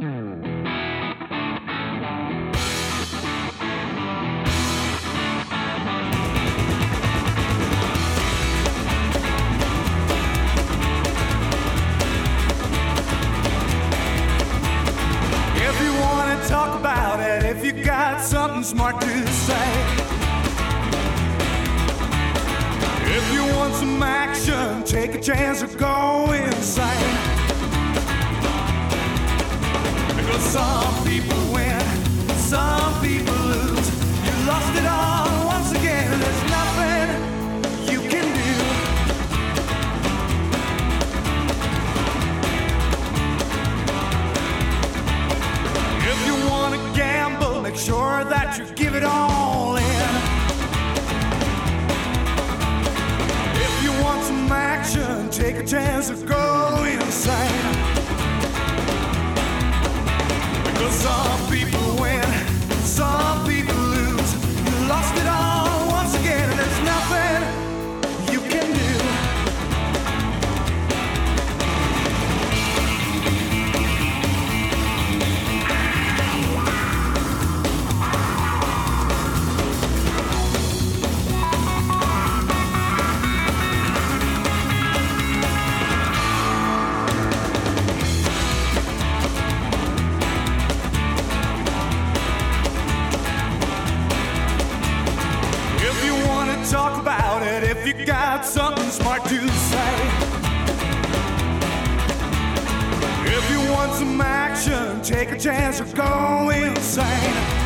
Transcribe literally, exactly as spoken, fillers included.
Talk about it if you got something smart to say. If you want some action, take a chance or go insane. Because some people win, some people lose. You lost it all once again, there's nothing you can do. If you want to gamble, make sure that you give it all in. If you want some action, take a chance or go insane. Because some people win, some people lose. You lost it all once again, and there's nothing you can do. Talk about it if you got something smart to say. If you want some action, take a chance or go insane.